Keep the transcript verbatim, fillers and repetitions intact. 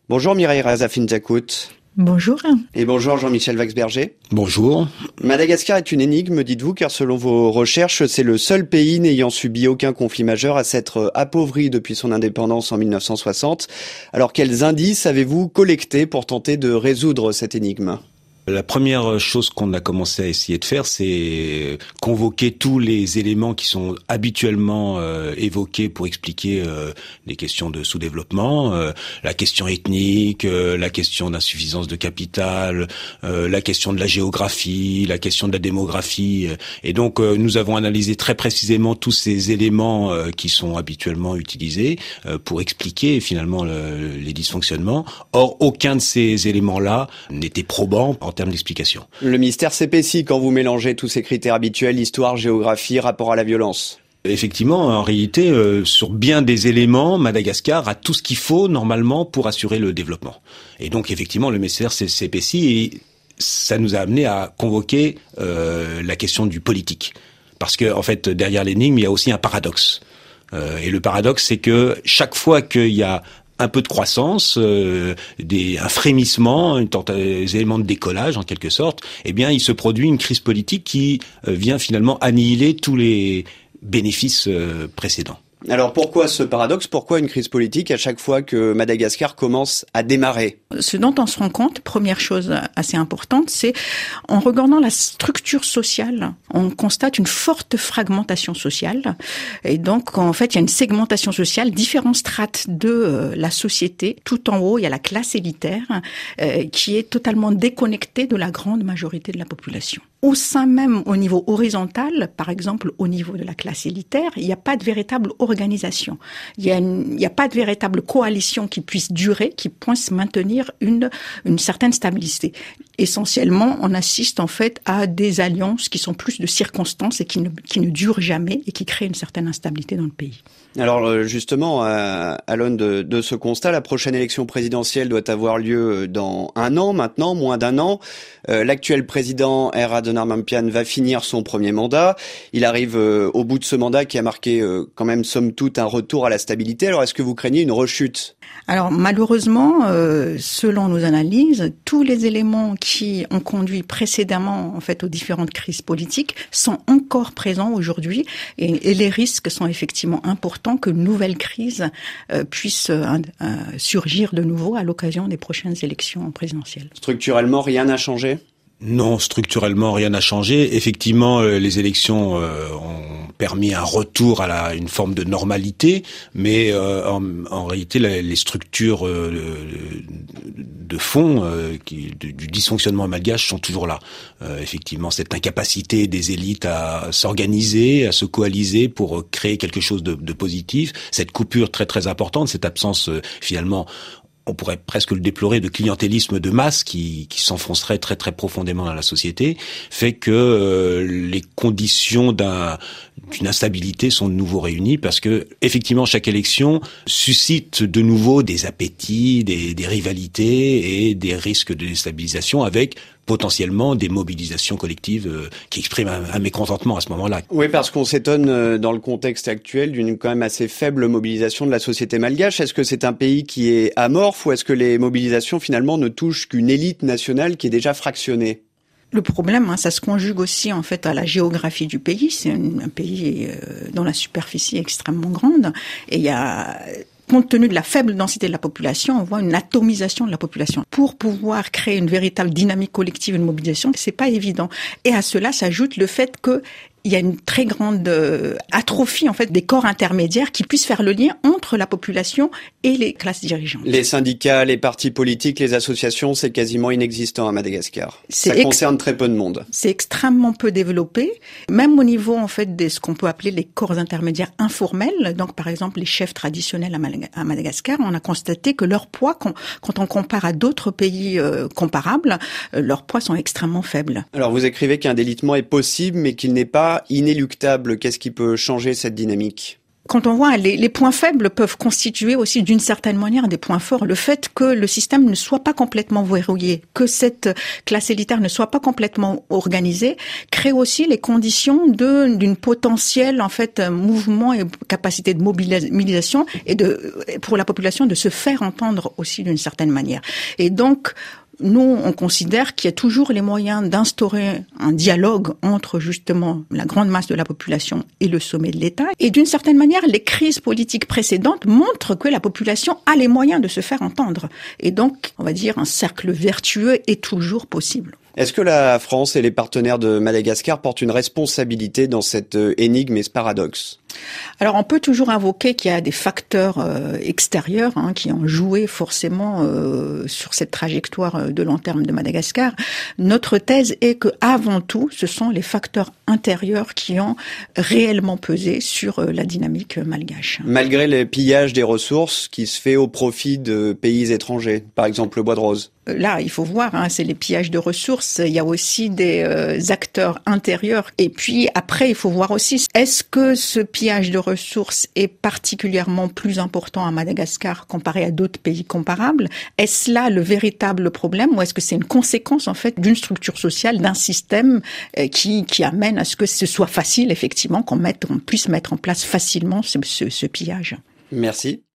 Bonjour Mireille Raza-Finzakhout. Bonjour. Et bonjour Jean-Michel Waxberger. Bonjour. Madagascar est une énigme, dites-vous, car selon vos recherches, c'est le seul pays n'ayant subi aucun conflit majeur à s'être appauvri depuis son indépendance en mille neuf cent soixante. Alors quels indices avez-vous collectés pour tenter de résoudre cette énigme ? La première chose qu'on a commencé à essayer de faire, c'est convoquer tous les éléments qui sont habituellement euh, évoqués pour expliquer euh, les questions de sous-développement, euh, la question ethnique, euh, la question d'insuffisance de capital, euh, la question de la géographie, la question de la démographie. Et donc, euh, nous avons analysé très précisément tous ces éléments euh, qui sont habituellement utilisés euh, pour expliquer finalement le, les dysfonctionnements. Or, aucun de ces éléments-là n'était probant en termes d'explication. Le mystère s'épaissit quand vous mélangez tous ces critères habituels, histoire, géographie, rapport à la violence. Effectivement, en réalité, euh, sur bien des éléments, Madagascar a tout ce qu'il faut normalement pour assurer le développement. Et donc, effectivement, le mystère s'épaissit et ça nous a amené à convoquer euh, la question du politique. Parce que, en fait, derrière l'énigme, il y a aussi un paradoxe. Euh, et le paradoxe, c'est que chaque fois qu'il y a un peu de croissance, euh, des, un frémissement, une tente, des éléments de décollage en quelque sorte, eh bien il se produit une crise politique qui euh, vient finalement annihiler tous les bénéfices euh, précédents. Alors pourquoi ce paradoxe ? Pourquoi une crise politique à chaque fois que Madagascar commence à démarrer ? Ce dont on se rend compte, première chose assez importante, c'est en regardant la structure sociale, on constate une forte fragmentation sociale. Et donc, en fait, il y a une segmentation sociale, différentes strates de euh, la société. Tout en haut, il y a la classe élitaire euh, qui est totalement déconnectée de la grande majorité de la population. Au sein même, au niveau horizontal, par exemple, au niveau de la classe élitaire, il n'y a pas de véritable organisation. Il n'y a, a pas de véritable coalition qui puisse durer, qui puisse maintenir une, une certaine stabilité. Essentiellement, on assiste en fait à des alliances qui sont plus de circonstances et qui ne, qui ne durent jamais et qui créent une certaine instabilité dans le pays. Alors justement, à, à l'aune de, de ce constat, la prochaine élection présidentielle doit avoir lieu dans un an maintenant, moins d'un an. Euh, l'actuel président R A Donarmampian va finir son premier mandat. Il arrive euh, au bout de ce mandat qui a marqué euh, quand même somme toute un retour à la stabilité. Alors est-ce que vous craignez une rechute ? Alors malheureusement, euh, selon nos analyses, tous les éléments qui ont conduit précédemment en fait aux différentes crises politiques sont encore présents aujourd'hui et, et les risques sont effectivement importants que une nouvelle crise euh, puisse euh, euh, surgir de nouveau à l'occasion des prochaines élections présidentielles. Structurellement, rien n'a changé ? Non, structurellement, rien n'a changé. Effectivement, euh, les élections euh, ont permis un retour à la, une forme de normalité, mais euh, en, en réalité, la, les structures euh, de fond euh, qui, du, du dysfonctionnement malgache sont toujours là. Euh, effectivement, cette incapacité des élites à s'organiser, à se coaliser pour créer quelque chose de, de positif, cette coupure très très importante, cette absence euh, finalement, on pourrait presque le déplorer, de clientélisme de masse qui, qui s'enfoncerait très très profondément dans la société, fait que euh, les conditions d'un, d'une instabilité sont de nouveau réunies parce que effectivement chaque élection suscite de nouveau des appétits, des, des rivalités et des risques de déstabilisation avec potentiellement des mobilisations collectives euh, qui expriment un, un mécontentement à ce moment-là. Oui, parce qu'on s'étonne euh, dans le contexte actuel d'une quand même assez faible mobilisation de la société malgache. Est-ce que c'est un pays qui est amorphe ou est-ce que les mobilisations finalement ne touchent qu'une élite nationale qui est déjà fractionnée ? Le problème, hein, ça se conjugue aussi en fait à la géographie du pays. C'est un, un pays euh, dont la superficie est extrêmement grande et il y a... Compte tenu de la faible densité de la population, on voit une atomisation de la population. Pour pouvoir créer une véritable dynamique collective, une mobilisation, c'est pas évident. Et à cela s'ajoute le fait que il y a une très grande euh, atrophie en fait des corps intermédiaires qui puissent faire le lien entre la population et les classes dirigeantes. Les syndicats, les partis politiques, les associations, c'est quasiment inexistant à Madagascar. C'est Ça ex- concerne très peu de monde. C'est extrêmement peu développé, même au niveau en fait de ce qu'on peut appeler les corps intermédiaires informels. Donc par exemple les chefs traditionnels à, Mal- à Madagascar, on a constaté que leur poids, quand, quand on compare à d'autres pays euh, comparables, euh, leurs poids sont extrêmement faibles. Alors vous écrivez qu'un délitement est possible, mais qu'il n'est pas inéluctable. Qu'est-ce qui peut changer cette dynamique ? Quand on voit les, les points faibles peuvent constituer aussi d'une certaine manière des points forts. Le fait que le système ne soit pas complètement verrouillé, que cette classe élitaire ne soit pas complètement organisée, crée aussi les conditions de d'une potentielle en fait mouvement et capacité de mobilisation et de pour la population de se faire entendre aussi d'une certaine manière. Et donc nous, on considère qu'il y a toujours les moyens d'instaurer un dialogue entre justement la grande masse de la population et le sommet de l'État. Et d'une certaine manière, les crises politiques précédentes montrent que la population a les moyens de se faire entendre. Et donc, on va dire, un cercle vertueux est toujours possible. Est-ce que la France et les partenaires de Madagascar portent une responsabilité dans cette énigme et ce paradoxe ? Alors, on peut toujours invoquer qu'il y a des facteurs euh, extérieurs hein, qui ont joué forcément euh, sur cette trajectoire de long terme de Madagascar. Notre thèse est que, avant tout, ce sont les facteurs intérieurs qui ont réellement pesé sur euh, la dynamique malgache. Malgré les pillages des ressources qui se fait au profit de pays étrangers, par exemple le bois de rose. Là, il faut voir, hein, c'est les pillages de ressources. Il y a aussi des euh, acteurs intérieurs. Et puis après, il faut voir aussi, est-ce que ce pillage de ressources est particulièrement plus important à Madagascar comparé à d'autres pays comparables ? Est-ce là le véritable problème ou est-ce que c'est une conséquence en fait d'une structure sociale, d'un système euh, qui qui amène à ce que ce soit facile effectivement, qu'on mette, qu'on puisse mettre en place facilement ce, ce, ce pillage ? Merci.